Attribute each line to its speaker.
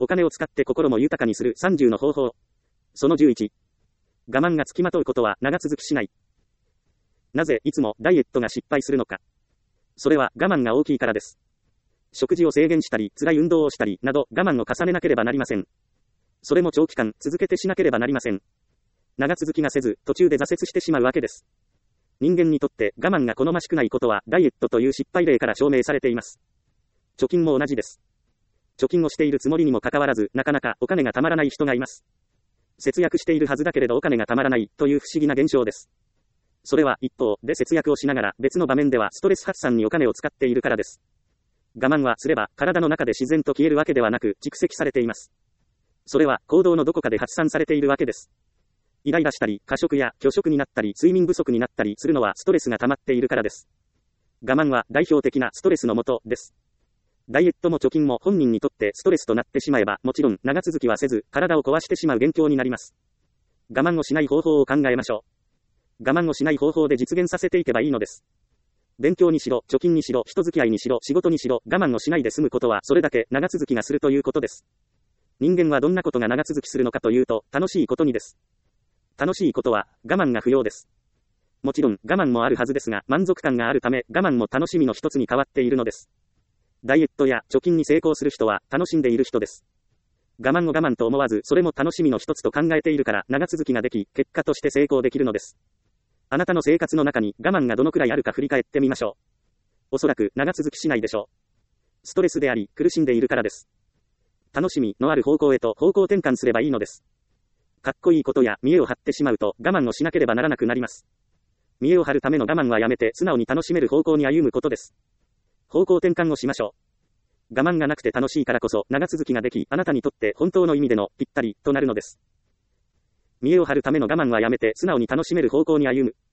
Speaker 1: お金を使って心も豊かにする30の方法。その11。我慢がつきまとうことは長続きしない。なぜいつもダイエットが失敗するのか。それは我慢が大きいからです。食事を制限したり、辛い運動をしたり、など我慢を重ねなければなりません。それも長期間続けてしなければなりません。長続きがせず、途中で挫折してしまうわけです。人間にとって我慢が好ましくないことはダイエットという失敗例から証明されています。貯金も同じです。貯金をしているつもりにもかかわらず、なかなかお金がたまらない人がいます。節約しているはずだけれどお金がたまらないという不思議な現象です。それは一方で節約をしながら別の場面ではストレス発散にお金を使っているからです。我慢はすれば体の中で自然と消えるわけではなく蓄積されています。それは行動のどこかで発散されているわけです。イライラしたり過食や拒食になったり睡眠不足になったりするのはストレスが溜まっているからです。我慢は代表的なストレスのもとです。ダイエットも貯金も本人にとってストレスとなってしまえばもちろん長続きはせず体を壊してしまう元凶になります。我慢をしない方法を考えましょう。我慢をしない方法で実現させていけばいいのです。勉強にしろ、貯金にしろ、人付き合いにしろ、仕事にしろ、我慢をしないで済むことはそれだけ長続きがするということです。人間はどんなことが長続きするのかというと、楽しいことにです。楽しいことは我慢が不要です。もちろん我慢もあるはずですが、満足感があるため我慢も楽しみの一つに変わっているのです。ダイエットや貯金に成功する人は楽しんでいる人です。我慢を我慢と思わずそれも楽しみの一つと考えているから長続きができ、結果として成功できるのです。あなたの生活の中に我慢がどのくらいあるか振り返ってみましょう。おそらく長続きしないでしょう。ストレスであり苦しんでいるからです。楽しみのある方向へと方向転換すればいいのです。かっこいいことや見栄を張ってしまうと我慢をしなければならなくなります。見栄を張るための我慢はやめて素直に楽しめる方向に歩むことです。方向転換をしましょう。我慢がなくて楽しいからこそ長続きができ、あなたにとって本当の意味でのぴったりとなるのです。見栄を張るための我慢はやめて素直に楽しめる方向に歩む。